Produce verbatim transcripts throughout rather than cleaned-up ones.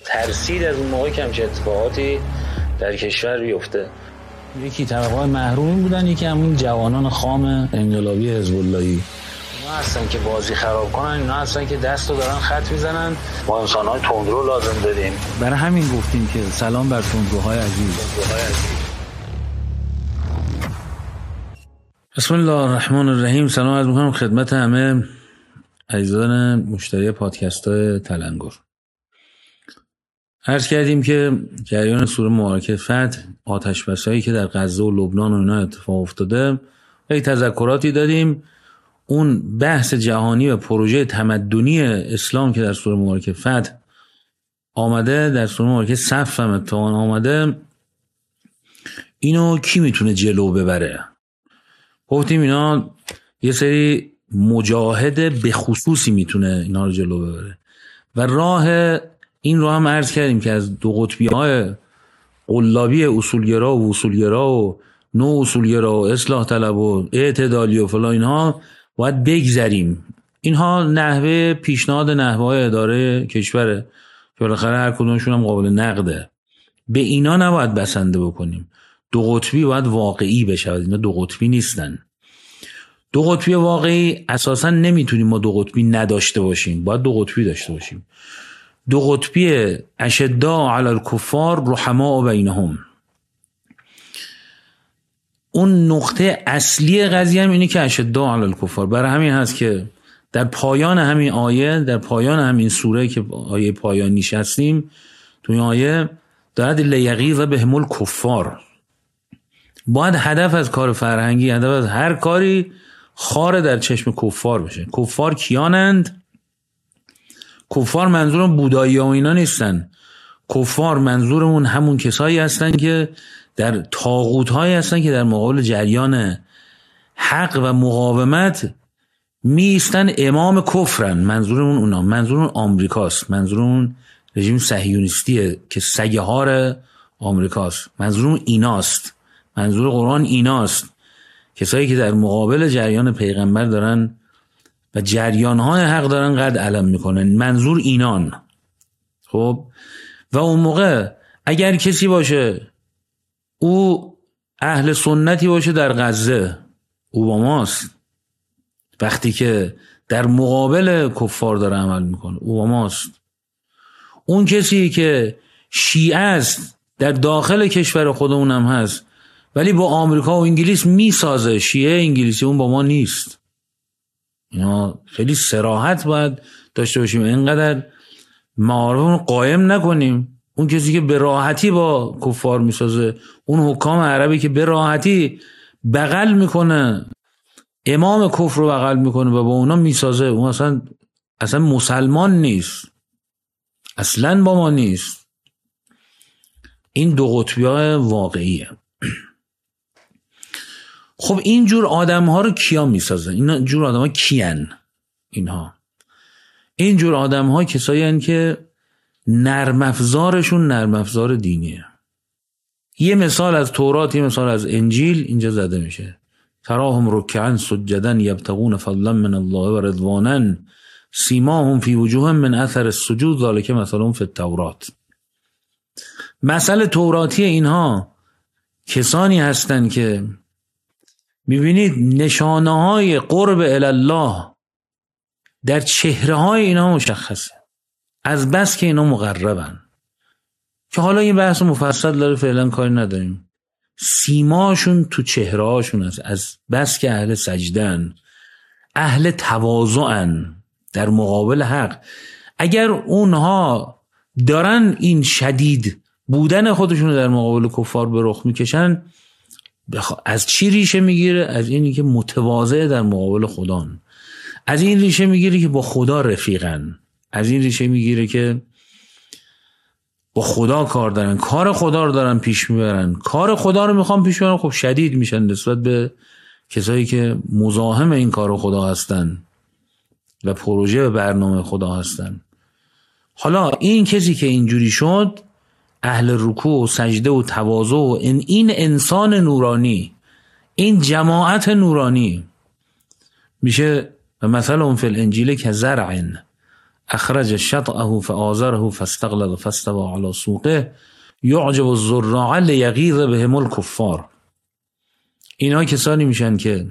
ترسید از اون موقع که همچه اتفاقاتی در کشور بیفته. یکی طبقات محرومی بودن، یکی همون جوانان خام انقلابی حزب اللهی. اینا هستن که بازی خراب کنن، اینا هستن که دستو دارن خط میزنن. ما انسان‌های تندرو لازم داریم. برای همین گفتیم که سلام بر تندروهای عزیز. بسم الله الرحمن الرحیم. سلام عرض می‌کنم خدمت همه عزیزان مشتری پادکست های تلنگر. عرض کردیم که جریان سوره مبارکه فتح، آتش بسایی که در غزه و لبنان و اینا اتفاق افتاده، یک تذکراتی دادیم. اون بحث جهانی و پروژه تمدنی اسلام که در سوره مبارکه فتح آمده، در سوره مبارکه صف هم اتفاقا آمده، اینو کی میتونه جلو ببره؟ گفتیم اینا یه سری مجاهد به خصوصی میتونه اینا رو جلو ببره و راه این رو هم عرض کردیم که از دو قطبی های قلابی اصولگرا و اصولگرا و نو اصولگرا و اصلاح طلب و اعتدالی و فلان اینها باید بگذریم. اینها نحوه پیشنهاد نحوه های اداره کشوره که بالاخره هر کدومشون هم قابل نقده. به اینا نباید بسنده بکنیم. دو قطبی باید واقعی بشه. اینا دو قطبی نیستن. دو قطبی واقعی اساسا نمیتونیم ما دو قطبی نداشته باشیم، باید دو قطبی داشته باشیم. دو قطبی اشداء علی الکفار رحماء بینهم. اون نقطه اصلی قضیه هم اینه که اشداء علی الکفار. برای همین هست که در پایان همین آیه، در پایان همین سوره که آیه پایانیش هستیم، تو این آیه دارد لیغیظ بهم الکفار. باید هدف از کار فرهنگی، هدف از هر کاری خار در چشم کفار بشه. کفار کیانند؟ کفار منظورم بودایی ها و اینا نیستن. کفار منظورمون همون کسایی هستن که در طاغوت هایی هستن که در مقابل جریان حق و مقاومت می ایستن، امام کفرن. منظورمون اونا، منظورمون آمریکاست، منظورمون رژیم صهیونیستیه که سگه هار آمریکاست، منظورمون ایناست، منظور قرآن ایناست. کسایی که در مقابل جریان پیغمبر دارن و جریان‌های حق دارن قد علم میکنن، منظور اینان. خب و اون موقع اگر کسی باشه او اهل سنتی باشه در غزه، او با ماست. وقتی که در مقابل کفار داره عمل میکنه، او با ماست. اون کسی که شیعه است در داخل کشور خودمون هم هست ولی با آمریکا و انگلیس میسازه، شیعه انگلیسی، اون با ما نیست. اینا خیلی صراحت باید داشته باشیم، اینقدر معارفمون قایم نکنیم. اون کسی که به راحتی با کفار میسازه، اون حکام عربی که به راحتی بغل میکنه، امام کفر رو بغل میکنه و با اونا میسازه، اون اصلا اصلا مسلمان نیست، اصلا با ما نیست. این دو قطبی های واقعیه. خب این جور آدم ها رو کیا میسازن؟ این جور آدم ها کیان؟ اینها این جور آدم ها کسایی هن که نرم افزارشون نرم افزار دینیه. یه مثال از تورات، یه مثال از انجیل اینجا زده میشه. تراهم رکعا سجدا یبتغون فضلا من الله و رضوانا سیماهم فی وجوههم من اثر السجود ذلک مثلهم فی التورات. مثل توراتی اینها کسانی هستند که میبینید نشانه های قرب الله در چهره های اینا مشخصه، از بس که اینا مقربن. که حالا این بحث مفصل داره، فعلا کاری نداریم. سیماشون تو چهره هاشون هست، از بس که اهل سجدن، اهل تواضعن در مقابل حق. اگر اونها دارن این شدید بودن خودشون در مقابل کفار به رخ میکشن، از چی ریشه میگیره؟ از اینی که متواضع در مقابل خدان. از این ریشه میگیره که با خدا رفیقن. از این ریشه میگیره که با خدا کار دارن، کار خدا رو دارن پیش میبرن. کار خدا رو میخوان پیش ببرن، خب شدید میشن نسبت به کسایی که مزاحم این کار خدا هستن و پروژه و برنامه خدا هستن. حالا این کسی که اینجوری شد، اهل رکوع و سجده و تواضع و این, این انسان نورانی، این جماعت نورانی میشه. و مثلا اون فی الانجیل که زرع اخرج شطأه فآزره فاستغلظ فاستوى على سوقه یعجب الزراع لیغیظ بهم الکفار. اینا کسانی میشن که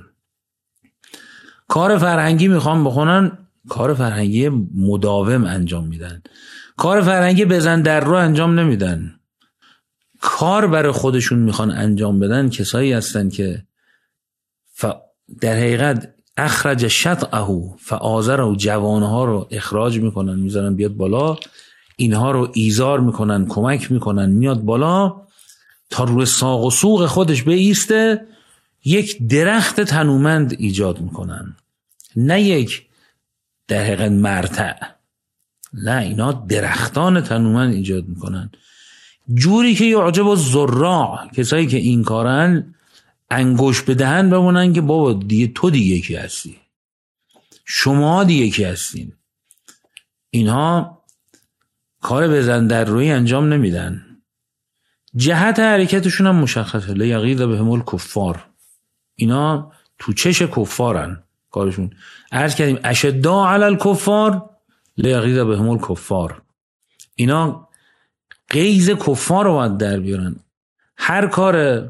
کار فرهنگی میخوان بکنن، کار فرهنگی مداوم انجام میدن، کار فرهنگی بزن در رو انجام نمیدن، کار برای خودشون میخوان انجام بدن. کسایی هستن که ف... در حقیقت اخرج شطأه فآزره، جوانها رو اخراج میکنن میذارن بیاد بالا، اینها رو ایزار میکنن کمک میکنن میاد بالا تا روی ساق و سوق خودش بایسته، یک درخت تنومند ایجاد میکنن، نه یک در حقیقت مرتع، نه اینا درختان تنومند ایجاد میکنن، جوری که یعجب الزراع، کسایی که این کارن انگوش بدهن بمونن که بابا دیگه تو دیگه کی هستی، شما دیگه کی هستین. اینها کار بزن در روی انجام نمیدن. جهت حرکتشون هم مشخصه، لیغیظ بهم الکفار، اینا تو چش کفارن کارشون. عرض کردیم اشداء علی الکفار لیغیظ بهم الکفار، اینا غیظ کفار رو باید در بیارن. هر کار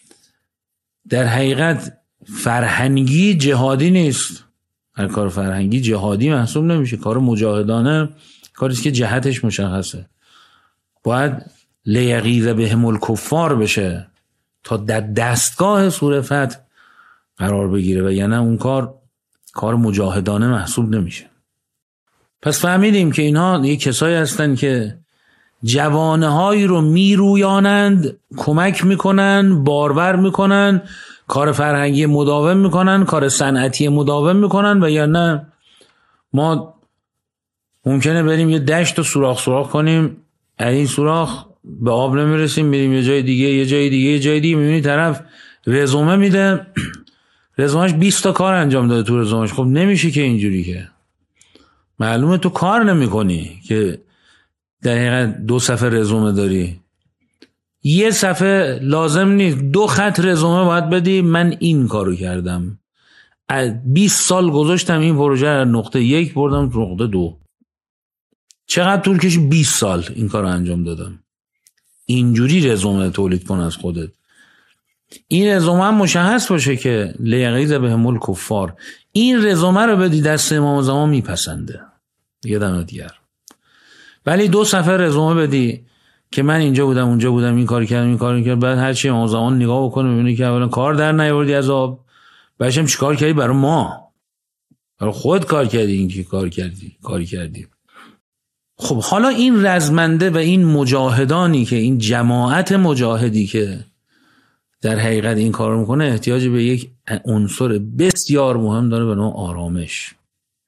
در حقیقت فرهنگی جهادی نیست، هر کار فرهنگی جهادی محسوب نمیشه، کار مجاهدانه کاریست که جهتش مشخصه، باید لیغیظ بهم الکفار بشه تا در دستگاه سوره فتح قرار بگیره، و یعنی اون کار کار مجاهدانه محسوب نمیشه. پس فهمیدیم که اینها یک کسایی هستن که جوانهایی رو میرویانند، کمک میکنن، بارور میکنن، کار فرهنگی مداوم میکنن، کار صنعتی مداوم میکنن، و یا نه ما ممکنه بریم یه دشت رو سوراخ سوراخ کنیم، این سوراخ به آب نمیرسیم، میریم یه جای دیگه یه جای دیگه یه جای دیگه، میبینی طرف رزومه میده، رزومش بیست تا کار انجام داده تو رزومش. خب نمیشه که اینجوری، که معلومه تو کار نمی کنی که در حقیقت دو صفحه رزومه داری، یه صفحه لازم نیست، دو خط رزومه باید بدی، من این کارو کردم، بیست سال گذاشتم این پروژه رو نقطه یک بردم تو نقطه دو. چقدر طول کشید؟ بیست سال این کارو انجام دادم. اینجوری رزومه تولید کن از خودت. این رزومه هم مشخص باشه که لیغیظ بهم الکفار، این رزومه رو بدی دست امام زمان میپسنده، یه دم دیگر. ولی دو صفحه رزومه بدی که من اینجا بودم اونجا بودم این کار کردم این کار کردم، بعد هر چی امام زمان نگاه بکنه ببینه که اولا کار در نیاوردی از آب، بعدش چیکار کردی برای ما، برای خود کار کردی، این که کار کردی کاری کردی. خب حالا این رزمنده و این مجاهدانی که این جماعت مجاهدی که در حقیقت این کار میکنه احتیاج به یک عنصر بسیار مهم داره به نام آرامش،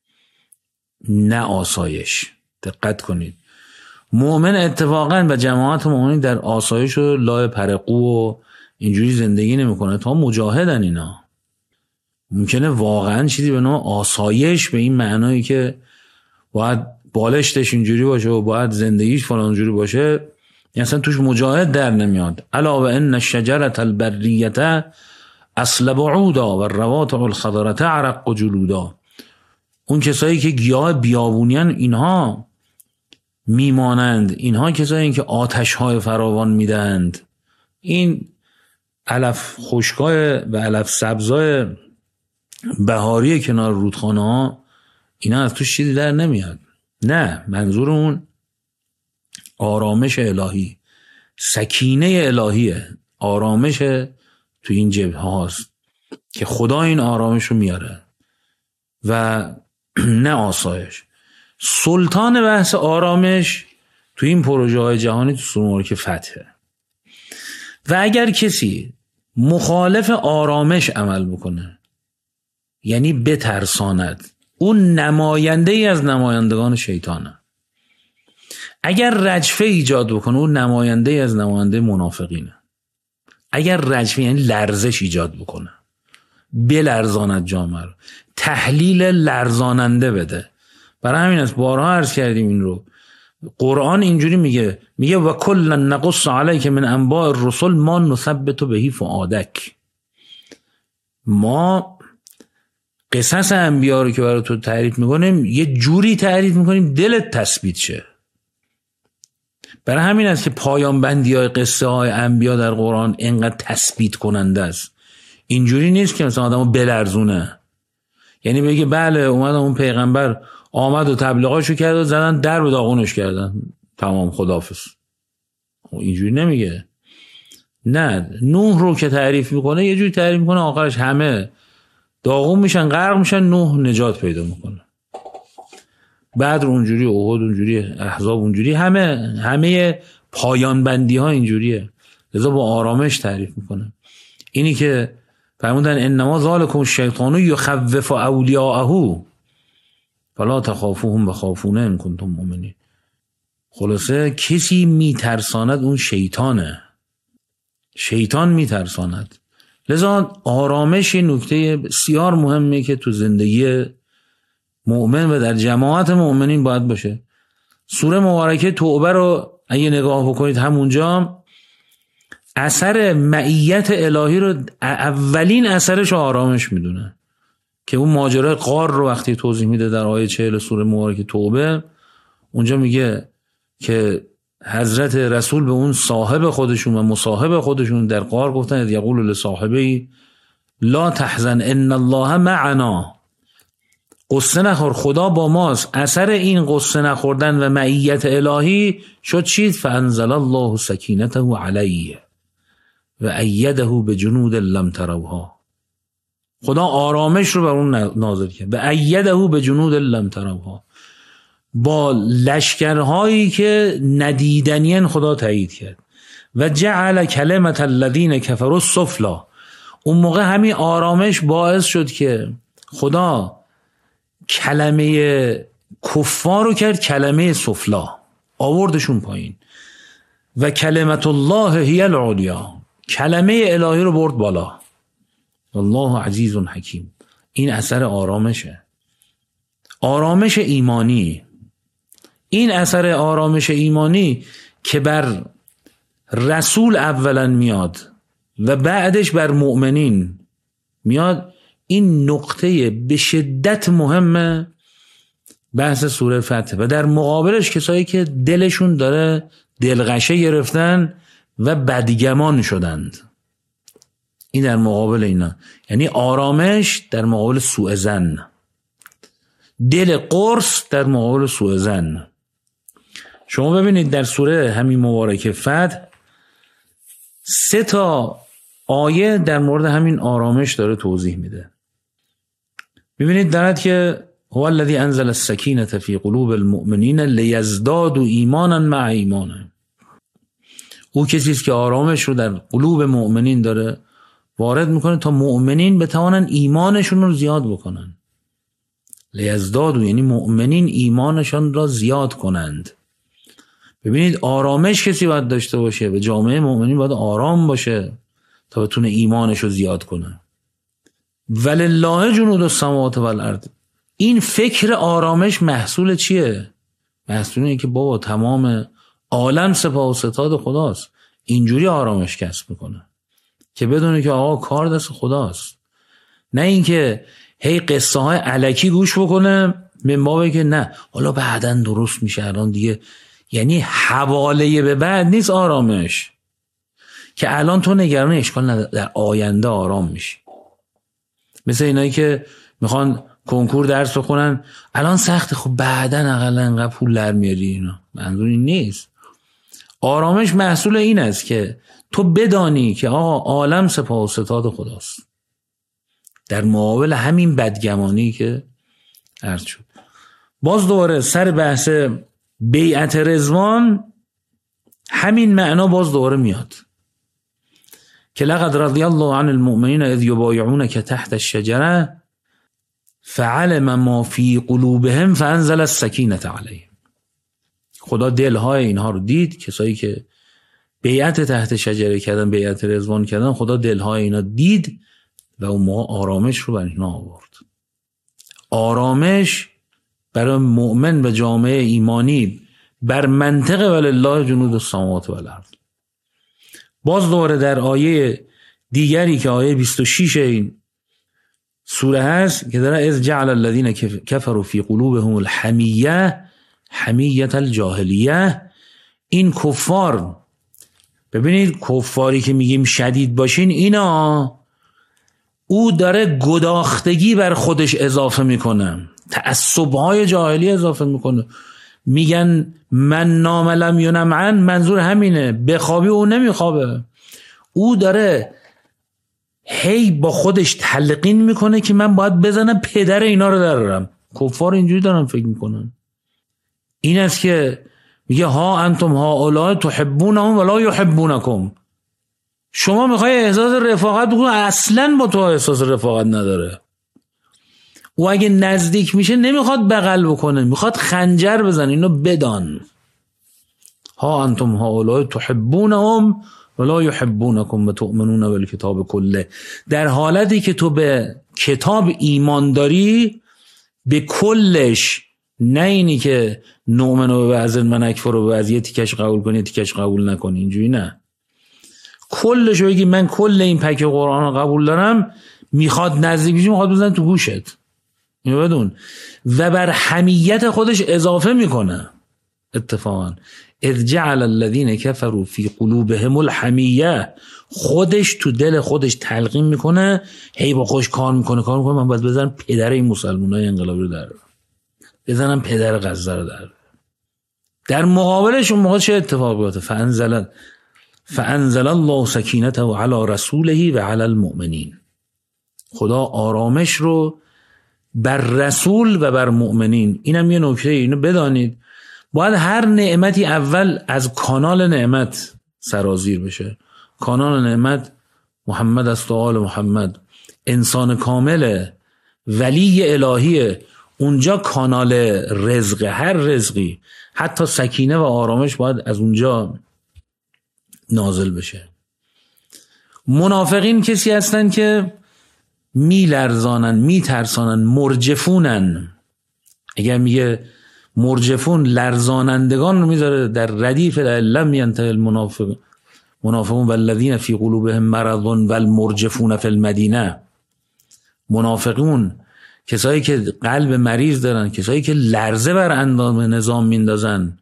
نه آسایش. دقت کنید، مؤمن اتفاقا و جماعت مؤمنین در آسایش و لای پرقو و اینجوری زندگی نمیکنه، تا مجاهدن. اینا ممکنه واقعا چیزی به نام آسایش به این معنایی که باید بالشتش اینجوری باشه و باید زندگیش فلان جوری باشه، یعنی اصلا توش مجاهد در نمیاد. الا و ان الشجره البریه اصلب عودا و الرواتع الخضره عرق جلودا. اون کسایی که گیاه بیابونیان اینها میمانند، اینها کسایی که آتش های فراوان میدند. این علف خشکای و علف سبزای بهاری کنار رودخانه ها، اینا از توش چیزی در نمیاد. نه، منظور اون آرامش الهی، سکینه الهیه، آرامش تو این جبهه هاست که خدا این آرامش رو میاره و نه آسایش. سلطان بحث آرامش تو این پروژه های جهانی تو سوره که فتحه. و اگر کسی مخالف آرامش عمل بکنه، یعنی بترساند، اون نماینده ای از نمایندگان شیطانه. اگر رجفه ایجاد بکنه، اون نماینده ای از نماینده منافقینه. اگر رجفه یعنی لرزش ایجاد بکنه، بلرزاند جامعه رو، تحلیل لرزاننده بده. برای همین است بارها عرض کردیم این رو، قرآن اینجوری میگه، میگه و کلا نقص علیک من انباء الرسل ما نثبت به فؤادک. ما قصص انبیا رو که برای تو تعریف میکنیم یه جوری تعریف میکنیم دلت تثبیت شه. برای همین است که پایان بندی های قصه های انبیا در قرآن اینقدر تثبیت کننده است. اینجوری نیست که مثلا آدمو بلرزونه، یعنی بگه بله اومد اون پیغمبر آمد و تبلیغاشو کرد و زدن در به داغونش کردن تمام خداحافظ. اینجوری نمیگه. نه، نوح رو که تعریف میکنه یه جوری تعریف میکنه آخرش همه داغون میشن، غرق میشن، نوح نجات پیدا میکنه. بدر اونجوری، احد اونجوری، احزاب اونجوری، همه همه پایان بندی ها اینجوریه. لذا با آرامش تعریف میکنه. اینی که فرمودن انما ذالکم الشیطان یخوف اولیاءه فلا تخافوهم وخافون ان کنتم مؤمنین. خلاصه کسی میترساند اون شیطانه، شیطان میترساند. لذا آرامش نکته بسیار مهمه که تو زندگی مؤمن و در جماعت مؤمنین باید باشه. سوره مبارکه توبه رو اگه نگاه بکنید همونجا اثر معیت الهی رو اولین اثرش آرامش میدونه که اون ماجرای غار رو وقتی توضیح میده در آیه چهل سوره مبارکه توبه، اونجا میگه که حضرت رسول به اون صاحب خودشون و مصاحب خودشون در غار گفتن یقول لصاحبه لا تحزن ان الله معنا، قصه نخور خدا با ماست. اثر این قصه نخوردن و معیت الهی شد چیز؟ فانزل الله سکینته علیه و ایده بجنود لم تروها. خدا آرامش رو بر اون نازل کرد و ایده بجنود لم تروها، با لشکرهایی که ندیدنین خدا تایید کرد. و جعل کلمت الذین کفروا السفلی، اون موقع همین آرامش باعث شد که خدا کلمه کفار رو کرد کلمه سفلا، آوردشون پایین. و کلمت الله هی العلیا، کلمه الهی رو برد بالا. والله عزیز حکیم. این اثر آرامشه، آرامش ایمانی. این اثر آرامش ایمانی که بر رسول اولا میاد و بعدش بر مؤمنین میاد، این نقطه به شدت مهمه بحث سوره فتح. و در مقابلش کسایی که دلشون داره دلغشه گرفتن و بدگمان شدند، این در مقابل اینا. یعنی آرامش در مقابل سوء ظن، دل قرص در مقابل سوء ظن. شما ببینید در سوره همین مبارکه فتح سه تا آیه در مورد همین آرامش داره توضیح میده. ببینید دارد که هو الذی انزل السکینة فی قلوب المؤمنین لیزدادوا ایمانا مع ایمانهم. او کسی است که آرامش رو در قلوب مؤمنین داره وارد میکنه تا مؤمنین بتوانن ایمانشون رو زیاد بکنن. لیزدادوا یعنی مؤمنین ایمانشان را زیاد کنند. ببینید آرامش کسی باید داشته باشه و جامعه مؤمنین باید آرام باشه تا بتونه ایمانش رو زیاد کنه. ولله جنود السماوات والارض. این فکر آرامش محصول چیه؟ محصول اینه که بابا تمام عالم سپاه و ستاد خداست. اینجوری آرامش کسب میکنه که بدونه که آقا کار دست خداست، نه اینکه هی قصه های الکی گوش بکنه من بابه که نه حالا بعدن درست میشه الان دیگه. یعنی حواله به بعد نیست آرامش، که الان تو نگران اشکال نداره در آینده آرام میشی. مثل اینایی که میخوان کنکور درس بخونن الان سخته، خب بعدن اقلا انقدر پول در میاری. اینا منظور این نیست. آرامش محصول این است که تو بدانی که آقا عالم سپاه و ستاد خداست در مقابل همین بدگمانی که عرض شد. باز دوباره سر بحث بیعت رضوان همین معنا باز دوباره میاد که لقد رضی الله عن المؤمنین اذ یبایعونک تحت الشجره فعلم ما فی قلوبهم فانزل السکینة علیهم. خدا دلهای اینها رو دید، کسایی که بیعت تحت شجره کردن، بیعت رضوان کردن، خدا دلهای اینا دید و اون موقع آرامش رو بر اینا آورد. آرامش برای مؤمن و جامعه ایمانی بر منطق ولله جنود السماوات والارض. باز دوباره در آیه دیگری که آیه بیست و شش این سوره هست که داره از جعل الذین کفروا فی قلوبهم الحمیه حمیت الجاهلیه. این کفار، ببینید کفاری که میگیم شدید باشین، اینا او داره گداختگی بر خودش اضافه میکنه، تعصبهای جاهلی اضافه میکنه. میگن من نام لم ینم عن، منظور همینه، بخوابی او نمیخوابه. او داره هی با خودش تلقین میکنه که من باید بزنم پدر اینا رو درارم. کفار اینجوری دارن فکر میکنن. این است که میگه ها انتم ها اولای تحبونهم ولا یحبونکم. شما میخوای احساس رفاقت بکنی، اصلا با تو احساس رفاقت نداره. او اگه نزدیک میشه نمیخواد بغل بکنه، میخواد خنجر بزنه. اینو بدان. ها انتم ها اولای تحبونهم ولا یحبونکم و تؤمنون بالکتاب کله. در حالتی که تو به کتاب ایمان داری، به کلش، نه اینی که نؤمن و بعض من اکفر و بعض یه تیکش قبول کنی تیکش قبول نکنی، اینجوری نه. کلش بگی من کل این پک قرآن رو قبول دارم، میخواد نزدیک بشی میخواد بزن تو گوشت. اینو بدون. و بر حمیت خودش اضافه میکنه. اتفاقا اذ جعل الذین کفروا فی قلوبهم الحمیه، خودش تو دل خودش تلقین میکنه، هی با خودش کار میکنه کار میکنه من باید بزنم پدر این مسلمانای انقلابی رو در، بزنم پدر غزه رو در. در مقابلش اون موقع چه اتفاقی بیفته؟ فانزل فانزل الله سکینته علی رسوله و علی المؤمنین. خدا آرامش رو بر رسول و بر مؤمنین. اینم یه نکته، اینو بدانید. باید هر نعمتی اول از کانال نعمت سرازیر بشه. کانال نعمت محمد است و آل محمد، انسان کامل، ولی الهیه. اونجا کانال رزق، هر رزقی، حتی سکینه و آرامش باید از اونجا نازل بشه. منافقین کسی هستن که می لرزانن، می ترسانن، مرجفونن. اگر میگه مرجفون، لرزانندگان رو میذاره در ردیف لم ینتهی المنافق منافقون والذین فی قلوبهم مرض والمرجفون فی المدینه. منافقون کسایی که قلب مریض دارن، کسایی که لرزه بر اندام نظام میندازن،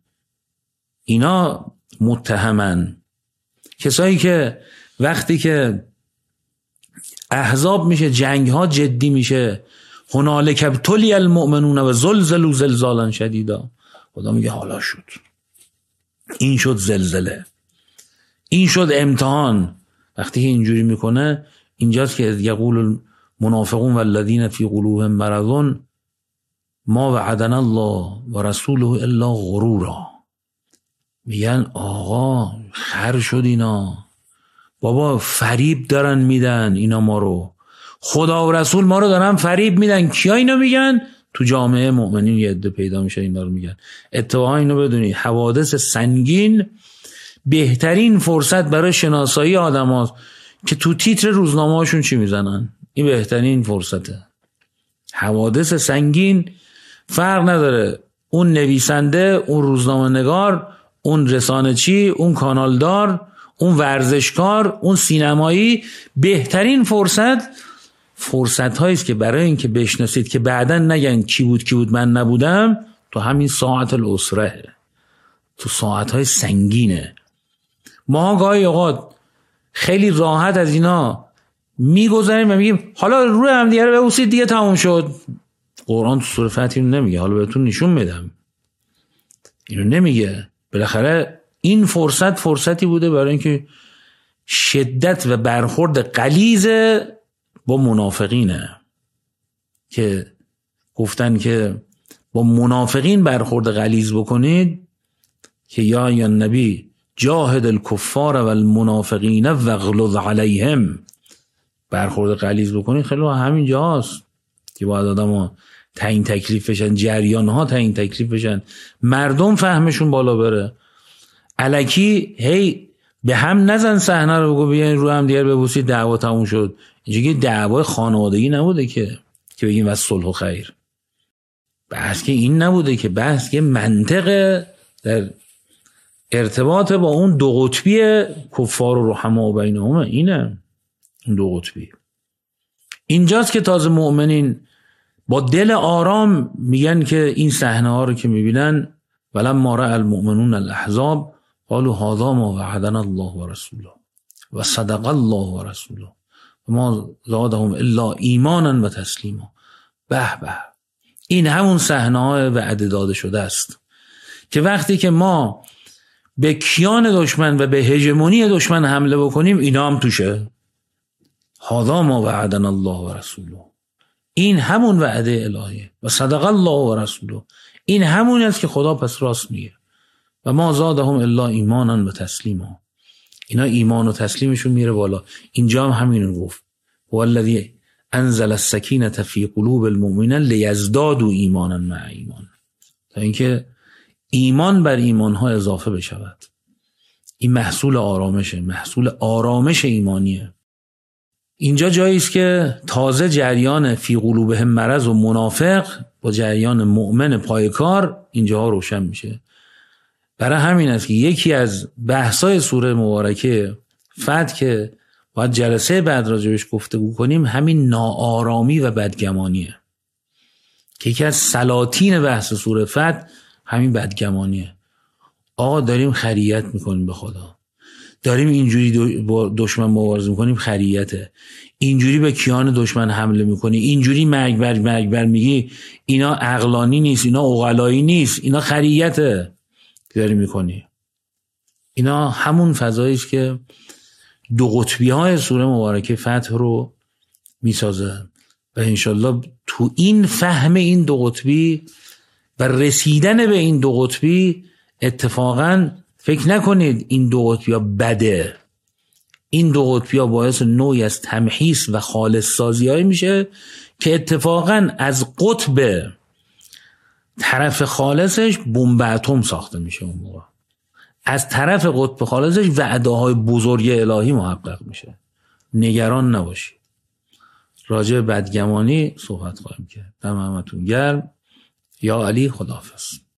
اینا متهمن. کسایی که وقتی که احزاب میشه، جنگ ها جدی میشه، هنالک ابتلی المؤمنون و زلزلوا زلزالا شدیدا، خدا میگه حالا شد، این شد زلزله، این شد امتحان. وقتی که اینجوری میکنه، اینجاست که یقول المنافقون والذین فی قلوبهم مرض ما وعدنا الله و رسوله الا غرورا. میگن آقا خر شد اینا، بابا فریب دارن میدن اینا ما رو، خدا و رسول ما رو دارن فریب میدن. کیا اینا میگن؟ تو جامعه مؤمنین یه عده پیدا میشه اینا رو میگن. اتفاقا اینو بدونید، حوادث سنگین بهترین فرصت برای شناسایی آدم هاست که تو تیتر روزنامه هاشون چی میزنن. این بهترین فرصته. حوادث سنگین فرق نداره، اون نویسنده، اون روزنامه نگار، اون رسانه چی، اون کانالدار، اون ورزشکار، اون سینمایی، بهترین فرصت فرصت هاییست که برای این که بشناسید که بعداً نگن کی بود کی بود من نبودم، تو همین ساعت الاسره، تو ساعت های سنگینه. ما گاهی اوقات خیلی راحت از اینا میگذاریم و میگیم حالا روی هم دیگه رو ببوسید دیگه تموم شد. قرآن تو سوره فتح اینو نمیگه، حالا بهتون نشون میدم. اینو نمیگه. بالاخره این فرصت فرصتی بوده برای اینکه شدت و برخورد غلیظ با منافقینه، که گفتن که با منافقین برخورد غلیظ بکنید که یا یا نبی جاهد الکفار و المنافقین واغلظ علیهم. برخورد غلیظ بکنید خیلی همین جاست که باید آدم ها تعیین تکلیف بشن، جریان ها تعیین تکلیف بشن، مردم فهمشون بالا بره. الکی هی به هم نزن صحنه رو بگو بیاین رو هم دیگر ببوسید دعوا تموم شد. اینجا که دعوای خانوادگی نبوده که که بگیم و صلح و خیر. بحث که این نبوده، که بحث که منطقه در ارتباط با اون دو قطبی کفار و رحما و بینهم اینه. اون دو قطبی اینجاست که تازه مؤمنین با دل آرام میگن که این صحنه ها رو که میبینن ولما رأى المؤمنون الاحزاب قالوا هذا ما وعدنا الله ورسوله و صدق الله ورسوله و ما زادهم الا ایمانا و تسلیما. به به، این همون صحنه های وعده داده شده است که وقتی که ما به کیان دشمن و به هژمونی دشمن حمله بکنیم اینا هم توشه. هذا ما وعدنا الله و رسوله، این همون وعده الهیه. و صدق الله و رسوله، این همون است که خدا پس راست میگه. و ما زادهم الا ایمانا و تسلیما، اینا ایمان و تسلیمشون میره بالا. اینجا هم همینو گفت هو الذی انزل السکینة فی قلوب المؤمنین لیزدادوا ایمانا مع ایمان، تا اینکه ایمان بر ایمانها اضافه بشود. این محصول آرامشه، محصول آرامش ایمانیه. اینجا جایی است که تازه جریان فی قلوبهم مرض و منافق با جریان مؤمن پایکار اینجاها روشن میشه. برای همین است که یکی از بحثای سوره مبارکه فتح که باید جلسه بعد راجبش گفتگو کنیم همین ناآرامی و بدگمانیه، که یکی از سلاطین بحث سوره فتح همین بدگمانیه. آقا داریم خریت میکنیم به خدا، داریم اینجوری با دشمن مبارزه میکنیم، خریته. اینجوری به کیان دشمن حمله میکنی، اینجوری مرگ بر مرگ بر میگی، اینا عقلانی نیست، اینا عقلایی نیست، اینا خریته داری میکنی. اینا همون فضایی است که دو قطبی های سوره مبارکه فتح رو میسازه و انشالله تو این فهم این دو قطبی و رسیدن به این دو قطبی اتفاقاً فکر نکنید این دو قطبی ها بده. این دو قطبی ها باعث نوعی از تمحیص و خالص سازی های میشه که اتفاقاً از قطب طرف خالصش بمب اتم ساخته میشه. اون موقع از طرف قطب خالصش وعده های بزرگ الهی محقق میشه. نگران نباشید. راجع بدگمانی صحبت خواهیم کرد. دم همتون گرم. یا علی، خداحافظ.